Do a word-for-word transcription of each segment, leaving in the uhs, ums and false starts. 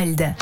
Gold.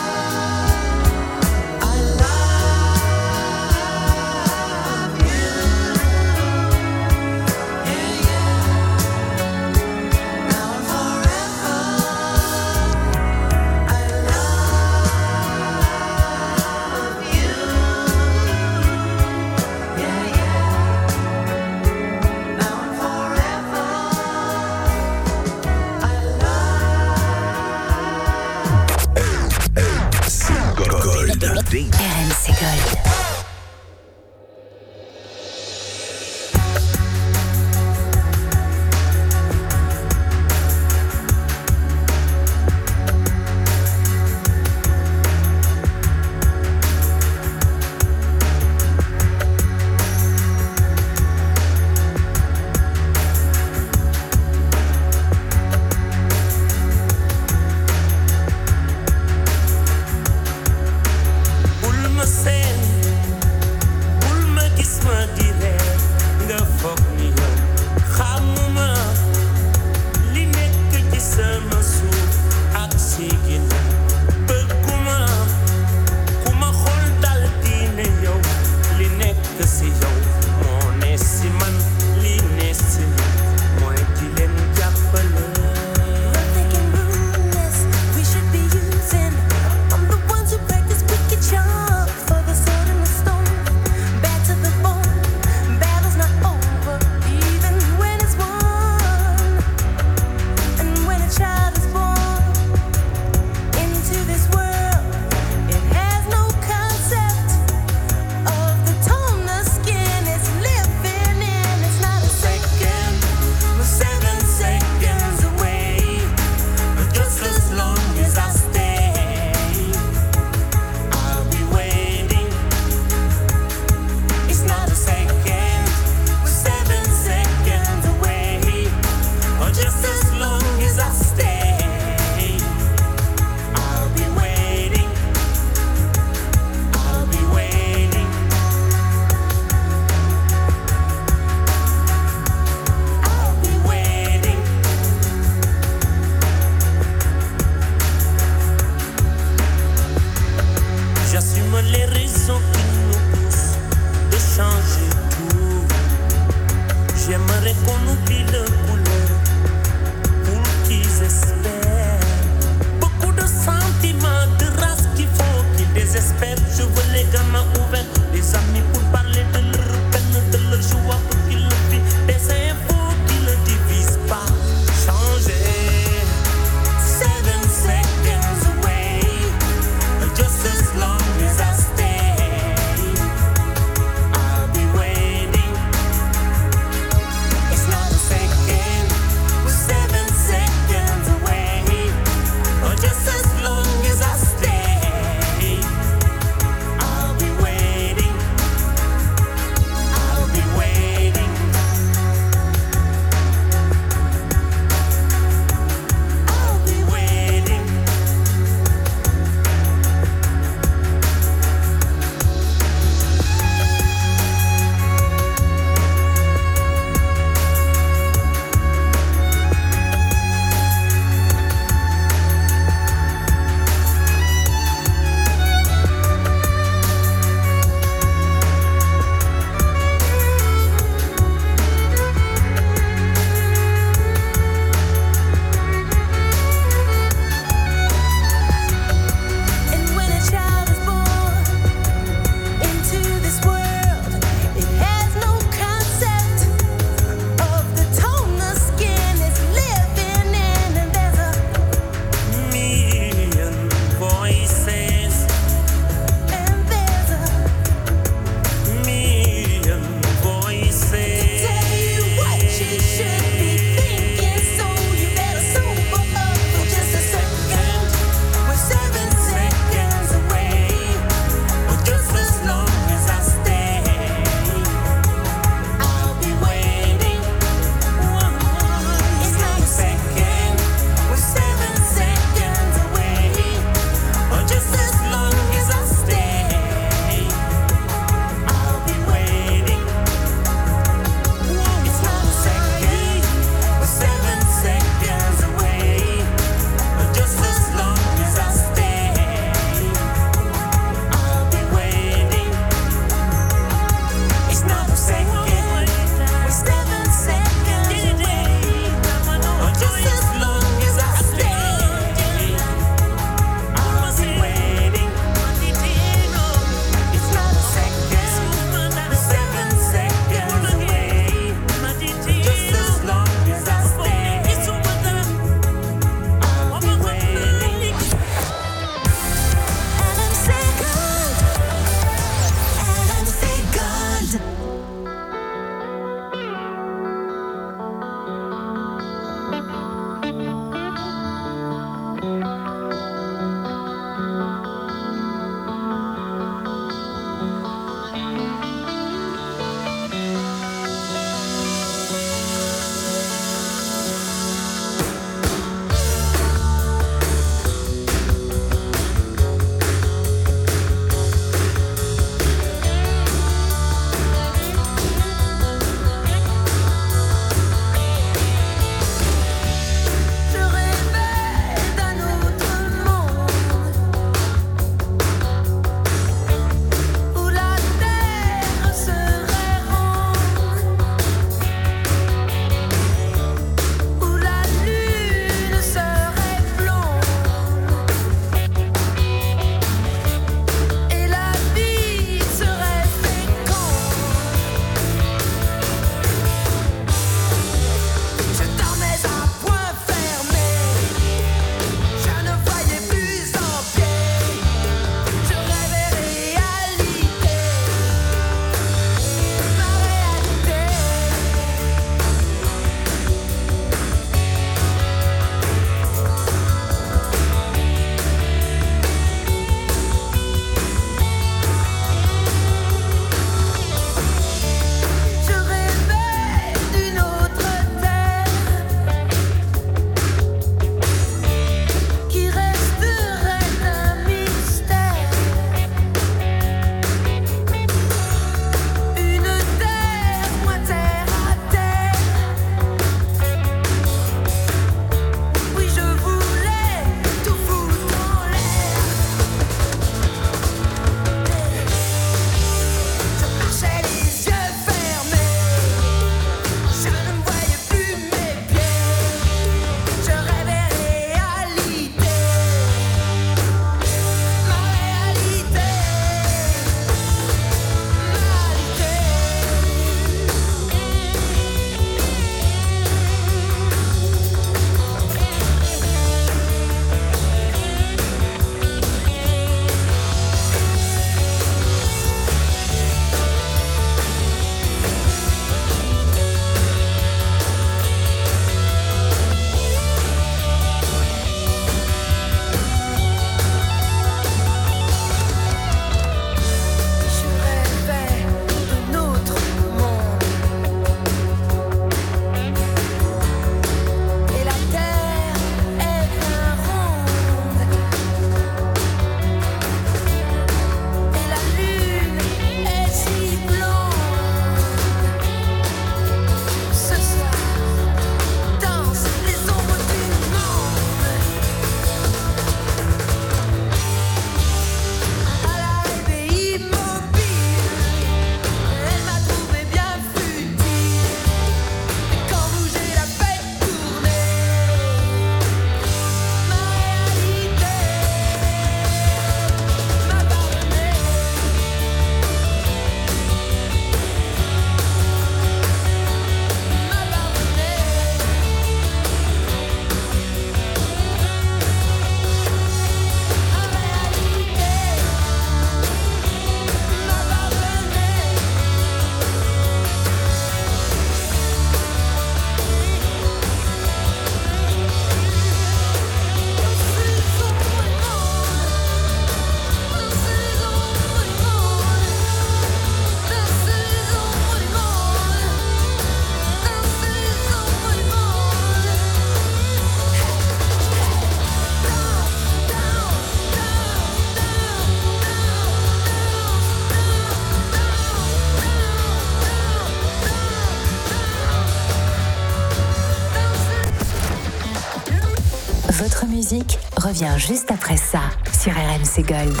musique revient juste après ça sur R M C Gold.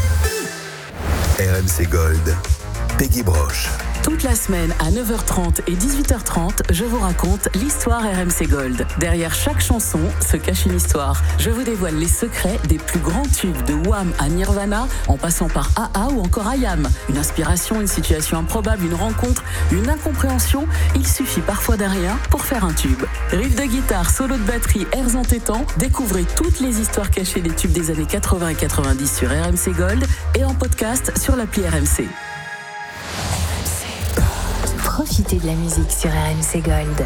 R M C Gold, Peggy Broche. Toute la semaine à neuf heures trente et dix-huit heures trente, je vous raconte l'histoire R M C Gold. Derrière chaque chanson se cache une histoire. Je vous dévoile les secrets des plus grands tubes de Wham à Nirvana, en passant par A A ou encore I A M. Une inspiration, une situation improbable, une rencontre, une incompréhension. Il suffit parfois d'un rien pour faire un tube. Riff de guitare, solo de batterie, airs entêtants. Découvrez toutes les histoires cachées des tubes des années quatre-vingts et quatre-vingt-dix sur R M C Gold et en podcast sur l'appli R M C. Profitez de la musique sur R M C Gold.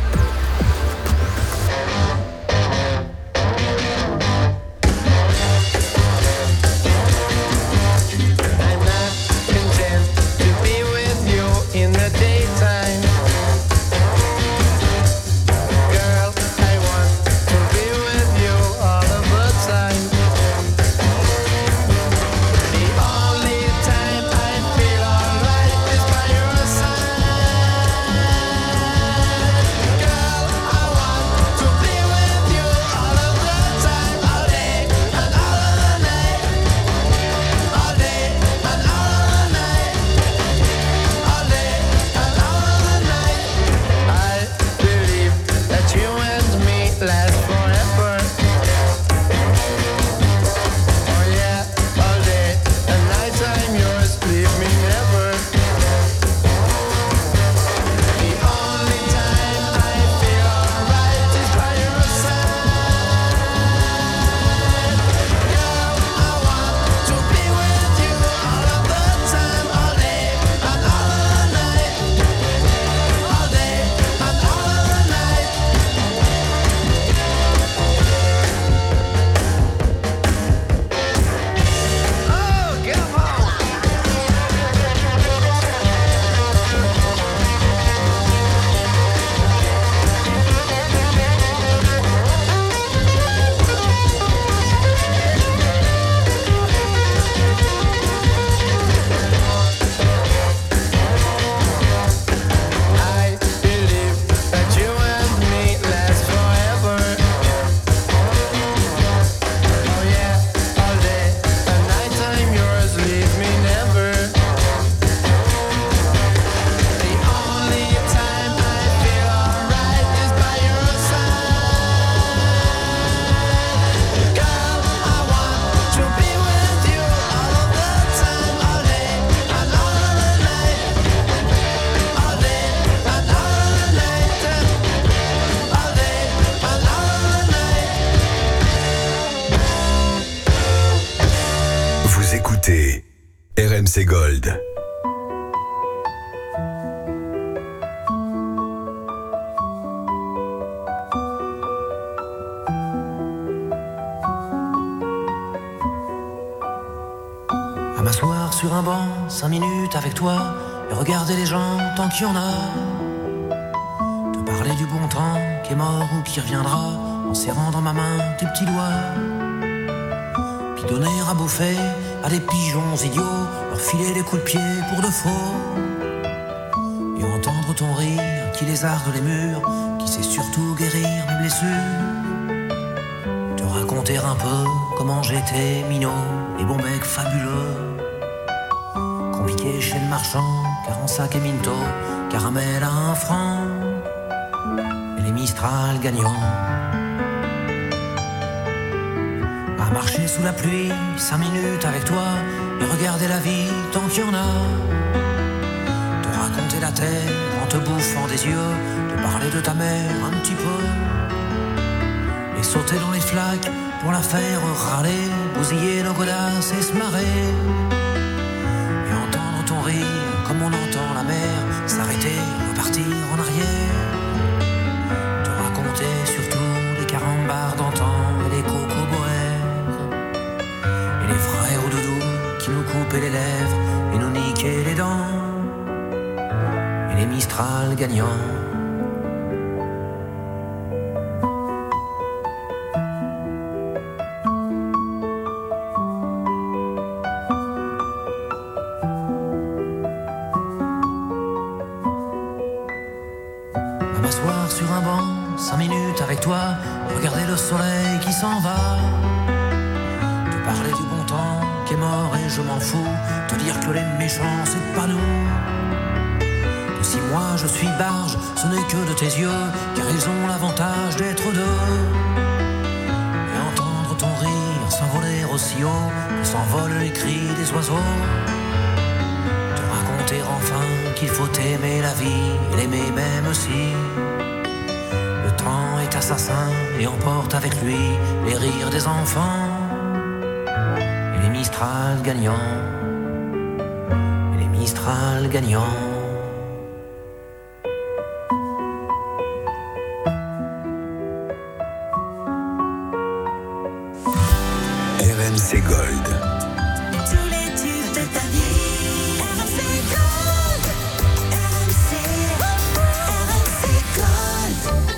R M C Gold. À m'asseoir sur un banc, cinq minutes avec toi, et regarder les gens tant qu'il y en a. Te parler du bon temps qui est mort ou qui reviendra, en serrant dans ma main tes petits doigts. Puis donner à bouffer à des pigeons idiots, leur filer des coups de pied pour de faux. Et entendre ton rire qui lézarde les murs, qui sait surtout guérir mes blessures. Te raconter un peu comment j'étais minot, les bons mecs fabuleux. Compliqué chez le marchand, car en sac et minto, caramel à un franc, et les Mistral gagnants. À marcher sous la pluie, cinq minutes avec toi, et regarder la vie tant qu'il y en a. Te raconter la terre en te bouffant des yeux, te parler de ta mère un petit peu, et sauter dans les flaques pour la faire râler, bousiller nos godasses et se marrer. Et entendre ton rire comme on entend la mer s'arrêter, repartir en arrière. Te raconter surtout les carambars d'antan et les cocoboères, et les frères au doudou qui nous coupaient les lèvres et nous niquaient les dents, et les Mistral gagnants. À m'asseoir sur un banc, cinq minutes avec toi, et regarder le soleil qui s'en va, te parler du bon temps qui est mort et je m'en fous, te dire que les méchants c'est pas nous. Et si moi je suis barge, ce n'est que de tes yeux, car ils ont l'avantage d'être deux. Et entendre ton rire s'envoler aussi haut que s'envolent les cris des oiseaux. Te raconter enfin qu'il faut aimer la vie et l'aimer même si le temps est assassin et emporte avec lui les rires des enfants et les Mistral gagnants, et les Mistral gagnants. R M C Gold. Tous les tubes de ta vie, R M C Gold, R M C, R M C Gold.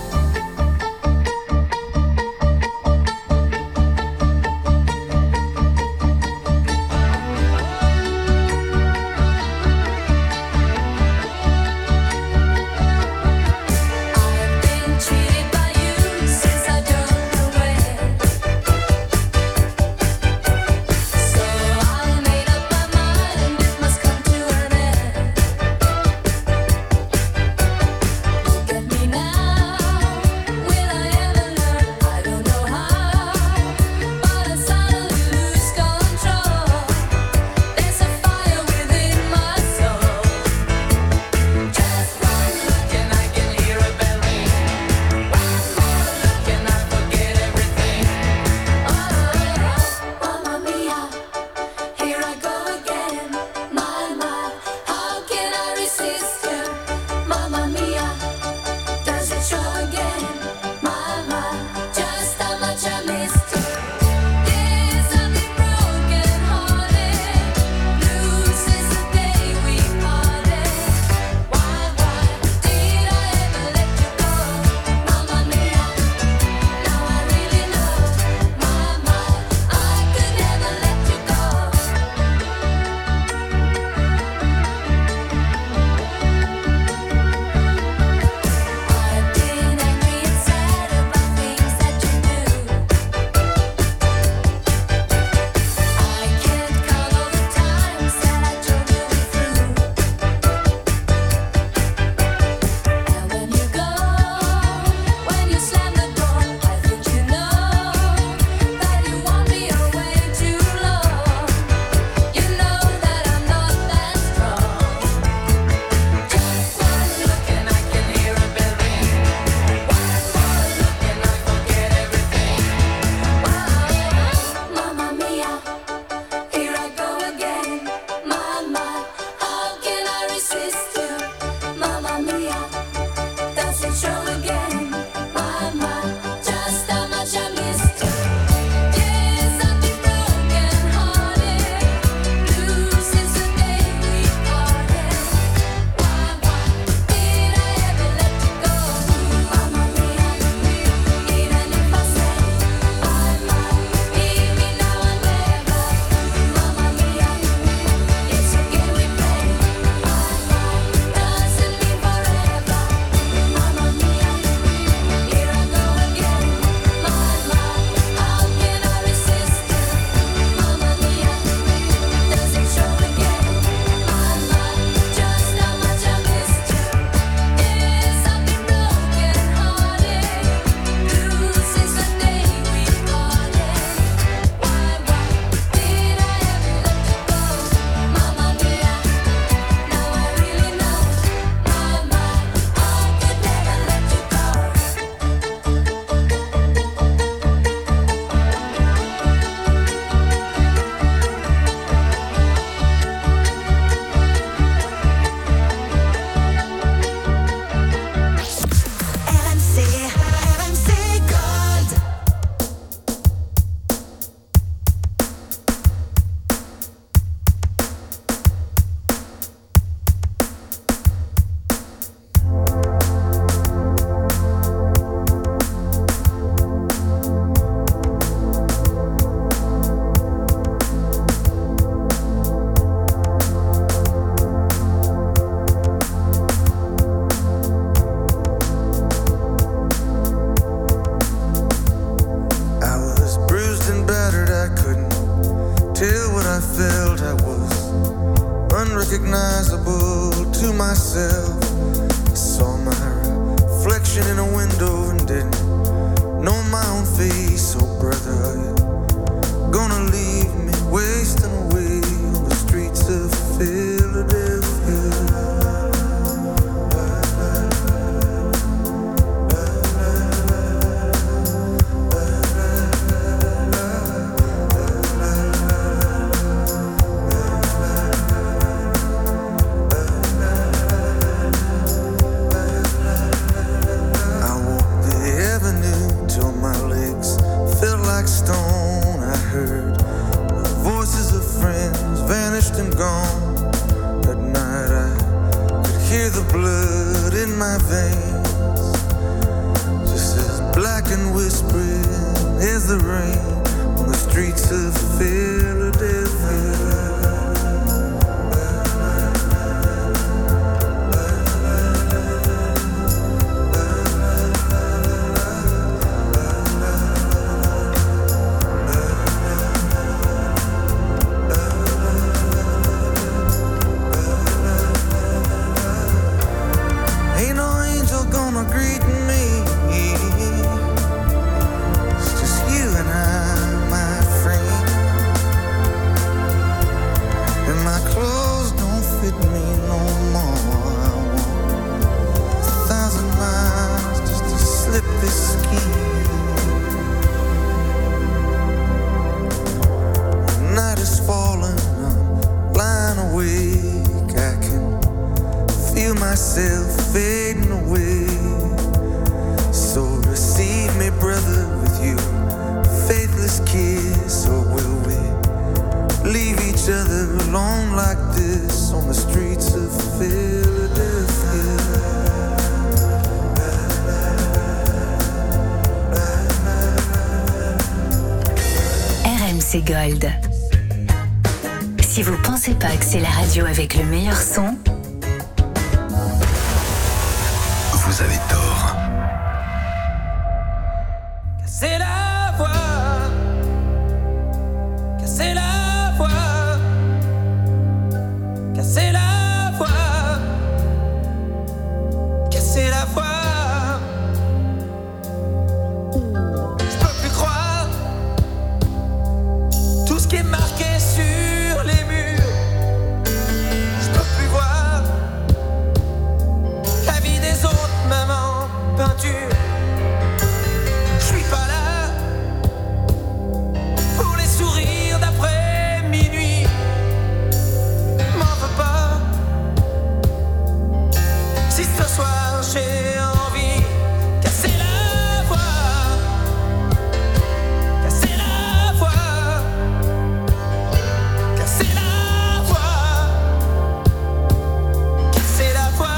myself. I saw my reflection in a window and didn't know my own face. Oh brother, are you gonna leave me wasting away on the streets of Philadelphia? Stone, I heard the voices of friends vanished and gone. That night I could hear the blood in my veins, just as black and whispering as the rain on the streets of Philadelphia. Fading away, so receive me, brother, with you faithless kiss, or will we leave each other alone like this on the streets of Philadelphia? R M C Gold. Si vous pensez pas que c'est la radio avec le meilleur son, vous avez tort. Casser la voix, casser la voix, casser la voix, casser la voix. Je peux plus croire tout ce qui est marqué sur les murs. Je peux plus voir la vie des autres. Maman, peinture, je suis pas là pour les sourires d'après minuit. M'en veux pas si ce soir j'ai envie. Casser la voix, casser la voix, casser la voix, casser la voix.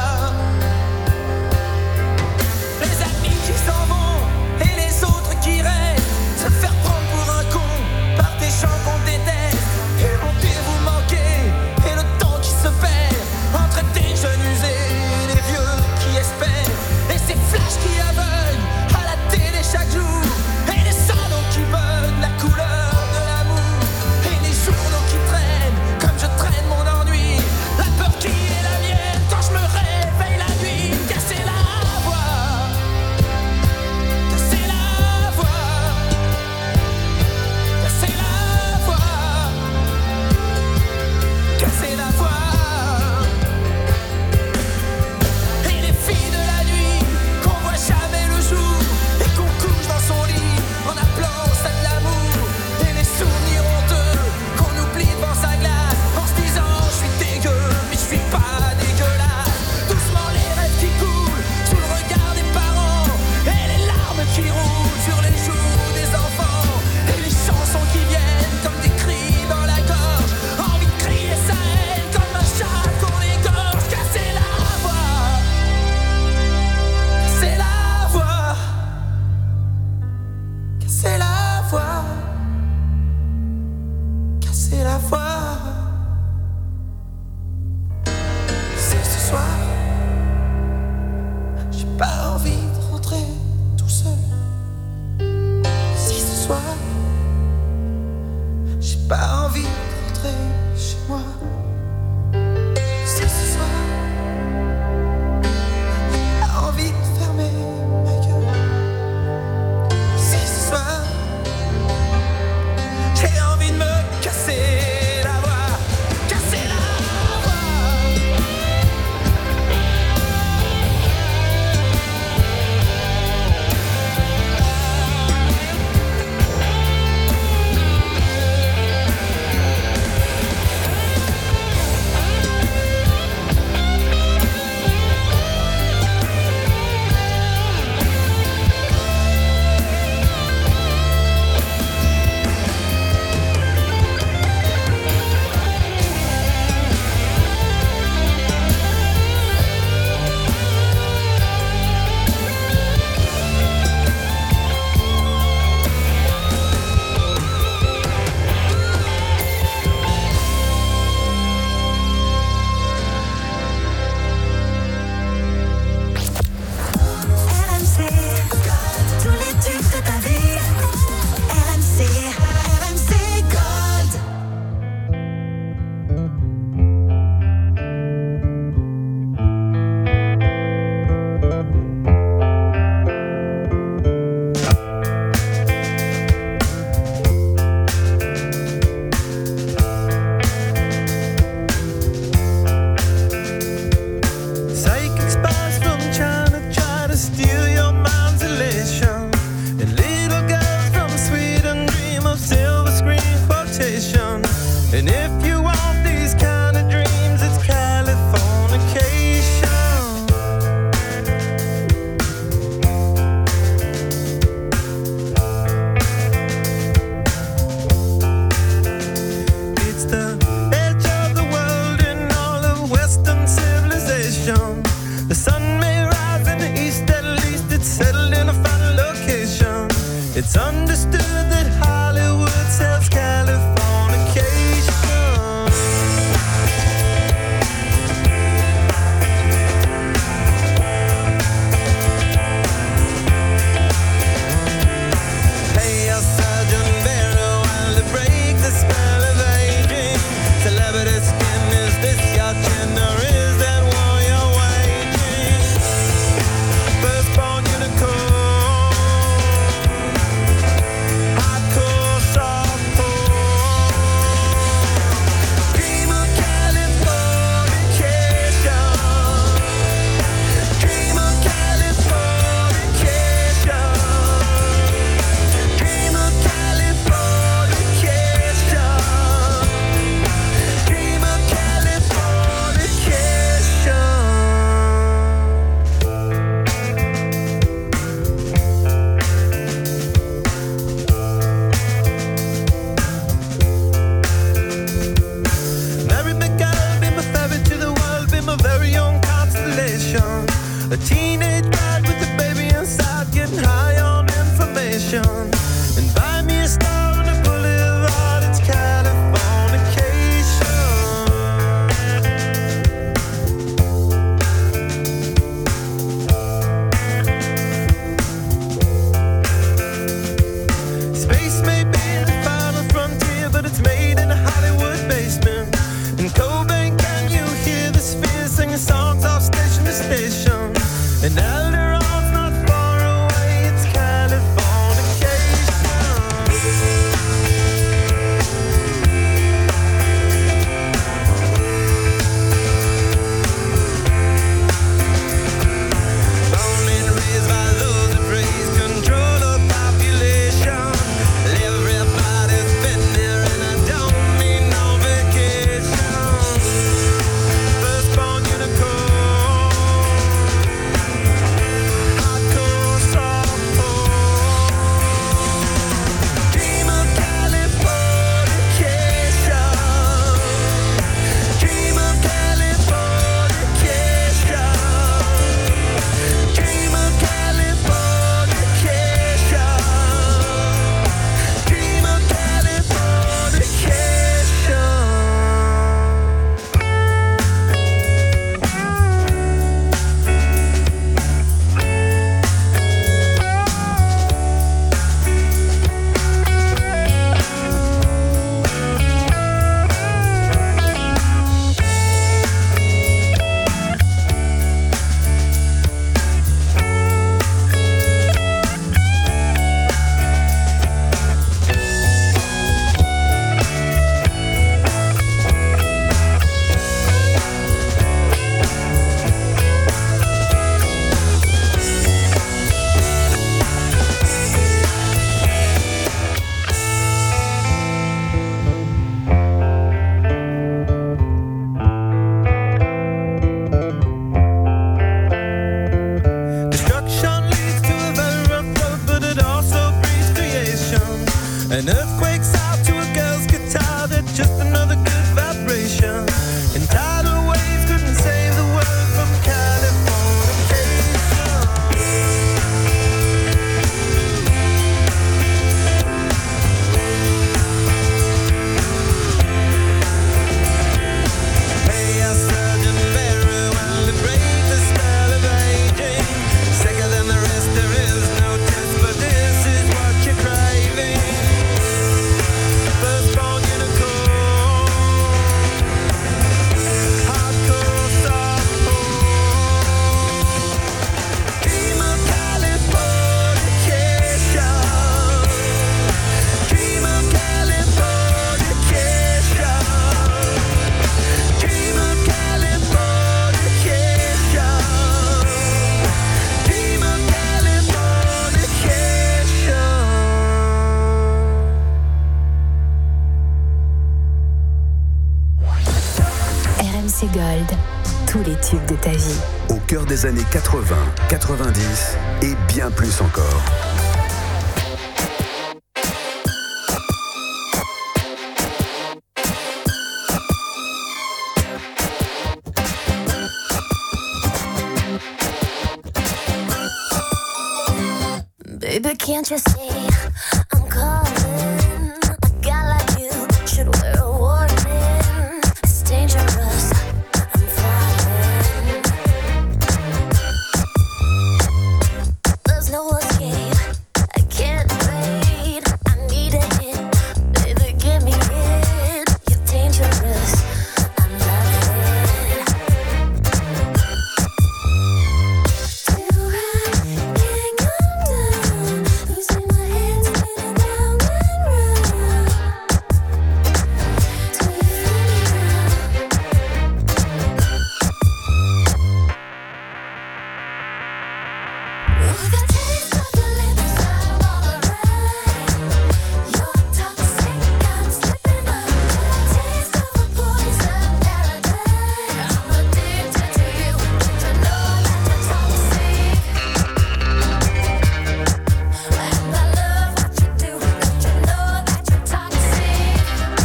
Qu'on déteste, et honter vous manquer, et le temps qui se perd entre des jeunes usés et les vieux qui espèrent. station. The sun may rise in the east, at least it's settled in a final location. It's understood that Hollywood sells Californication. Hey, your Sergeant Barrow, while to break the spell of aging. Celebrity skin, is this your chin or is that war you're waging? Firstborn unicorn, hardcore softcore. Dream of Californication. Dream of Californication. Dream of Californication. Dream of Californication. Mary McGill, be my ferry to the world, be my very own constellation. A teenage bride with a baby inside, getting high on information. And buy me a star on a boulevard, it's Californication. Space may be the final frontier, but it's made in a Hollywood basement. In Cobain, can you hear the spheres singing songs off station to station? And Alderon's not far away, it's Californication. Born and raised by those that praise control of population. Everybody's been there and I don't need no vacation. Firstborn unicorn, hardcore softcore. Dream of Californication. Dream of Californication. Dream of Californication. Dream of Californication. Destruction leads to a very rough road, but it also breeds creation. An earthquake's out to a girl's guitar, that's just another good vibration. And tidal waves couldn't save the world from Californication. Hey, your Sergeant Barrow, while to break the spell of aging. Sicker than the rest, there is no test, but this is what you're craving. Firstborn unicorn, hardcore softcore. Dream of Californication. Dream of Californication. Dream of Californication. Dream of Californication. R M C Gold, tous les tubes de ta vie. Au cœur des années quatre-vingts, quatre-vingt-dix et bien plus encore. Baby, can't you see I'm calling? A guy like you should wear a warning. It's dangerous, I'm falling. There's no escape, I can't wait. I need a hit, baby, give me it. You're dangerous, I'm loving it. Too high, can't come down. Losing my head, spinning round and round. Do you feel me now? With the taste of your lips, I'm all around. You're toxic, I'm slipping under. Taste of a poison paradise. I'm addicted to you. Don't you know that you're toxic? And I love what you do. Don't you know that you're toxic?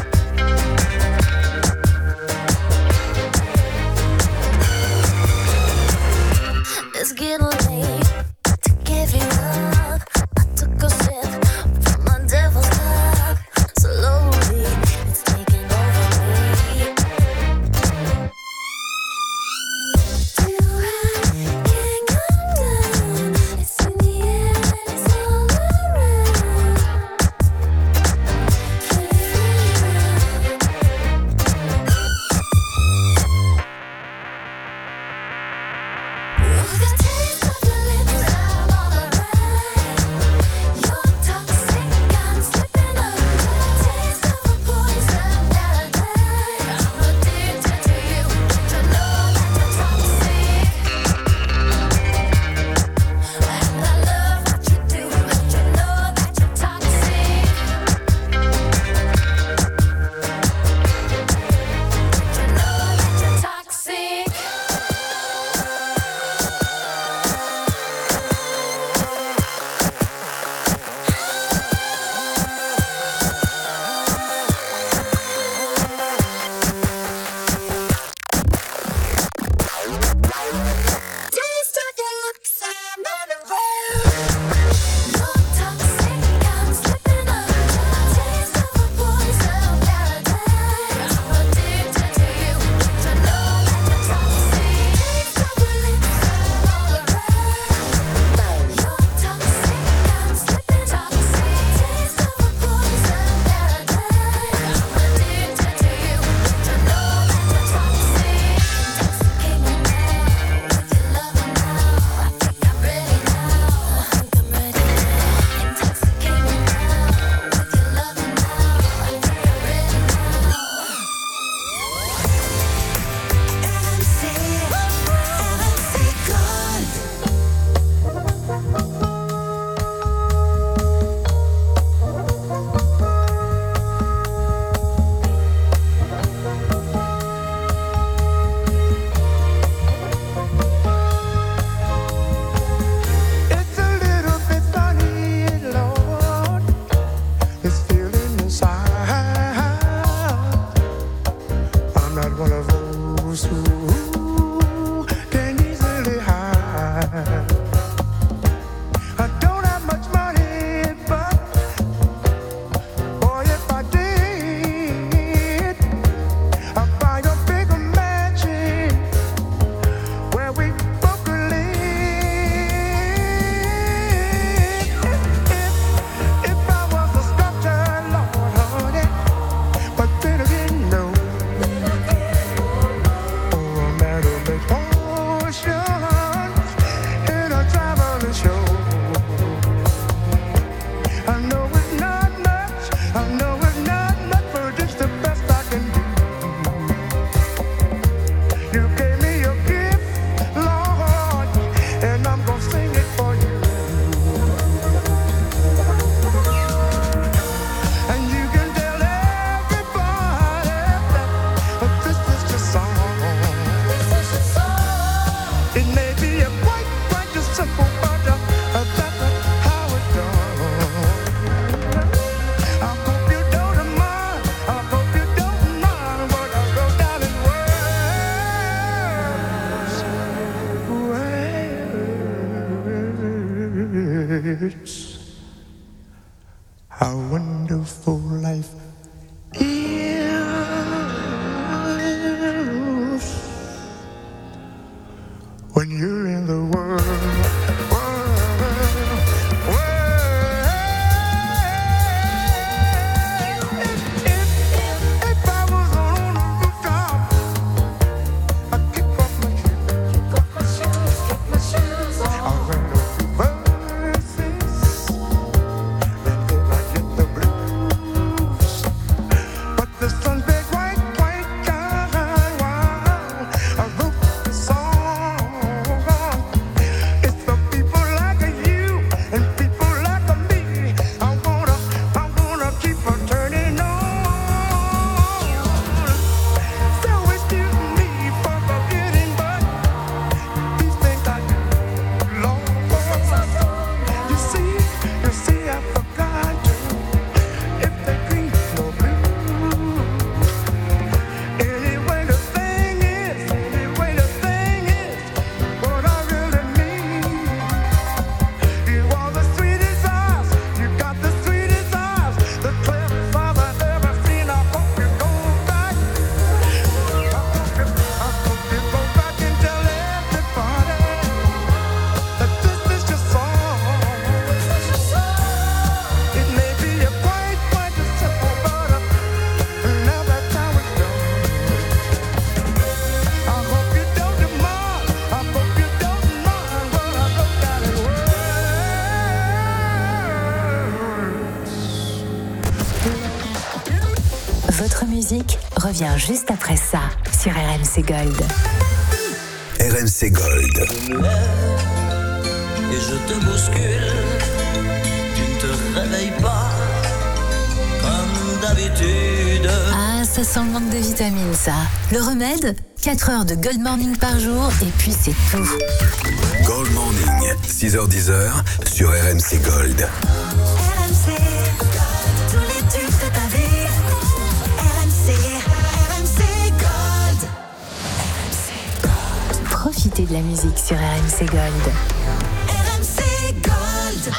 It's getting late to give you up. I took a sip from my devil's cup. Slowly, it's taking over me. Too high, can't come down. It's in the air and it's all around. Can you feel it now? With the taste of your lips, I'm all around. You're toxic, I'm slipping under. Taste of a poison paradise. I'm addicted to you. Don't you know that you're toxic? And I love what you do. Don't you know that you're toxic? Don't you know that you're toxic? Taste of your lips, I'm on the road. You're toxic, I'm slipping under. Taste of a poison paradise. I'm addicted to you. Don't you know that you're toxic? Taste of your lips, I'm all around. You're toxic, I'm slipping toxic. Taste of a poison paradise. I'm addicted to you. Don't you know that you're toxic? Intoxicating now with your loving now. I think I'm ready now. I think I'm ready now. Intoxicating now with your loving now. I think I'm ready now. R M C, R M C Gold. It's a little bit funny, Lord, this feeling inside. I'm not one of those who can easily hide. I don't have much money, but boy, if I did, I'd buy a bigger mansion where we both could live. If, if I was a sculptor, Lord, honey, but then again, no. Or a man who makes potions in a traveling show. I know it's not much, I know it's not much, but it's the best I can do. You gave me a gift, Lord, and I'm gonna sing it for you. And you can tell everybody that this is your song. This is your song. It may be a quite, quite a simple, but uh, uh, that's uh, how it's done. I hope you don't mind, I hope you don't mind what I wrote down in words. Words. when you're in the world. Votre musique revient juste après ça sur R M C Gold. R M C Gold. Je me lève et je te bouscule. Tu ne te réveilles pas comme d'habitude. Ah, ça sent le manque de vitamines, ça. Le remède, quatre heures de Gold Morning par jour et puis c'est tout. Gold Morning, six heures dix sur R M C Gold. R M C, tous les tubes de ta vie. R M C, R M C Gold. R M C Gold. Profitez de la musique sur R M C Gold. R M C Gold.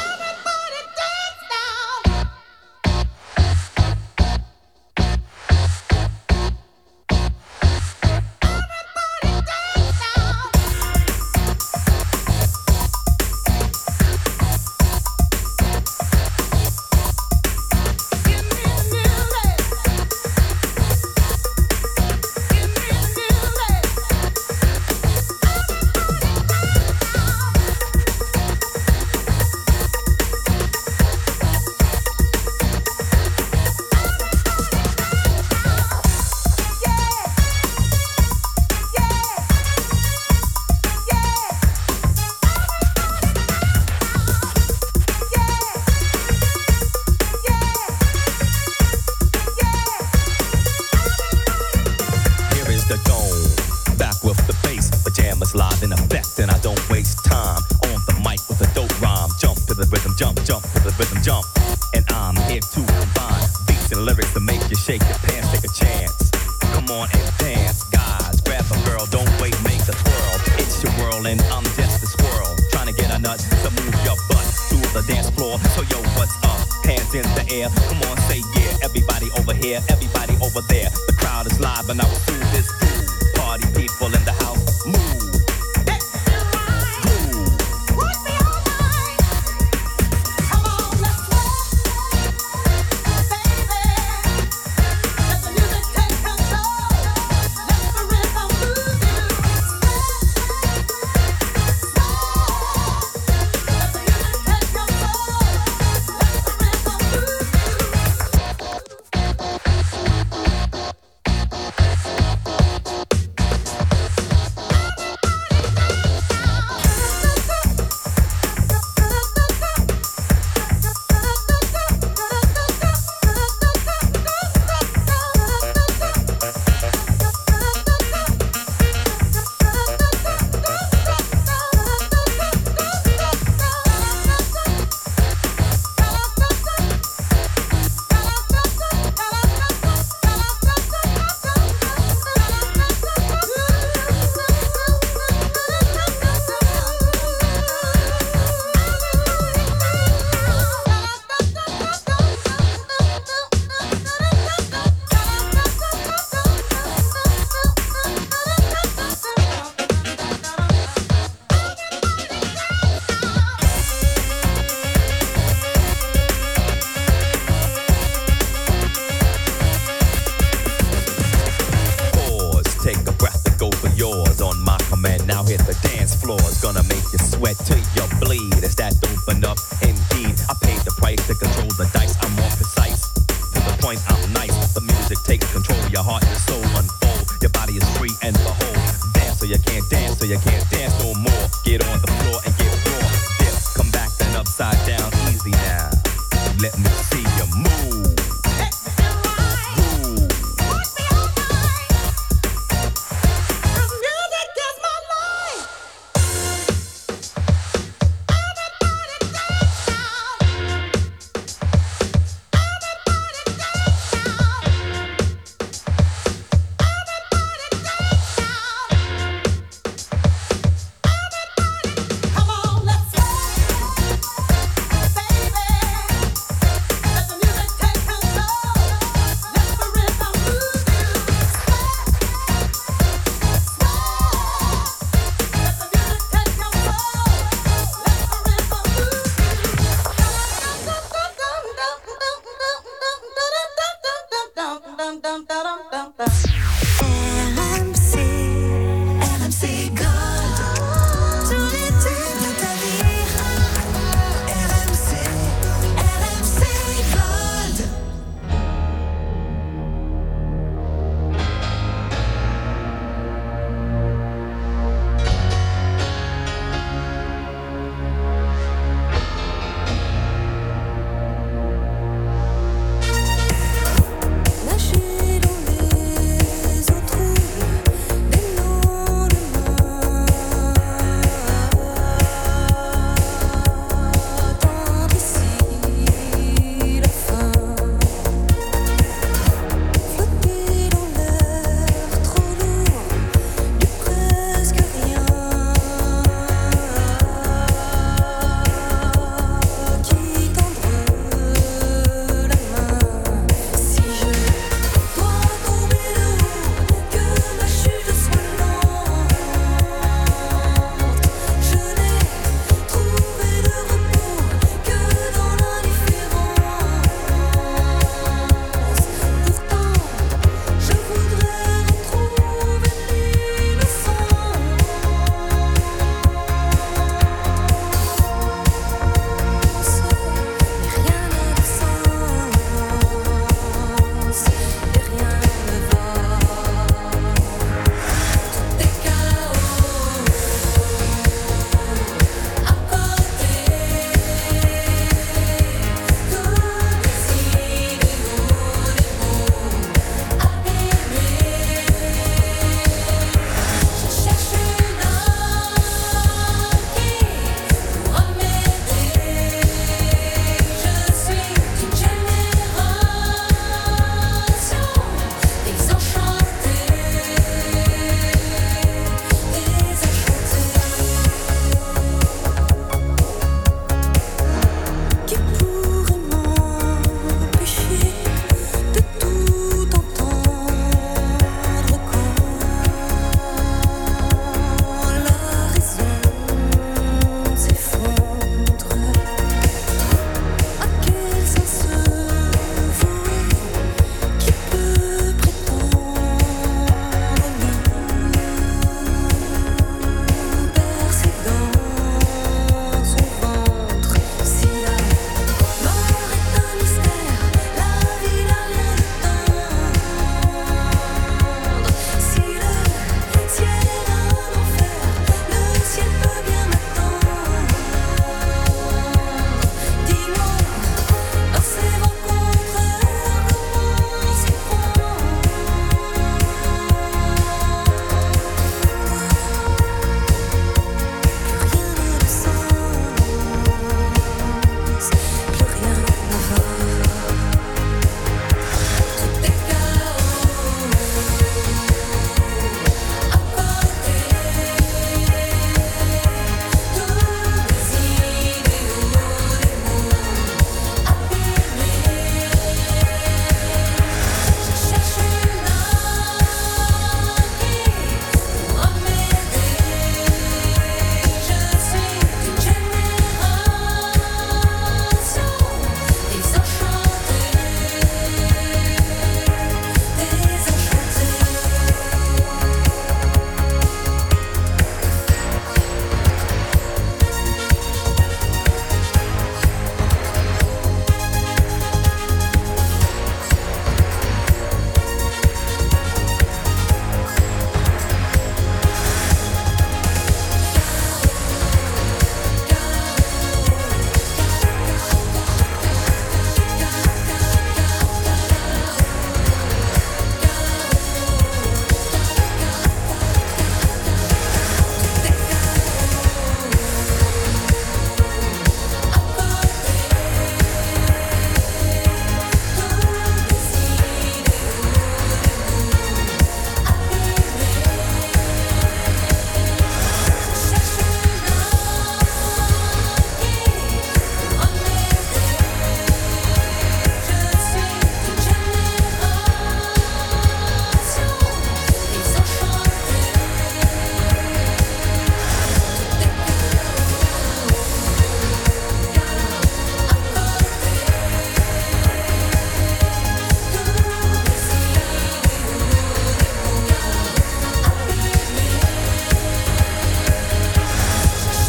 gonna make you sweat till you bleed. Is that dope enough? Indeed, I paid the price to control the dice. I'm more precise, to the point I'm nice. The music takes control of your heart and soul.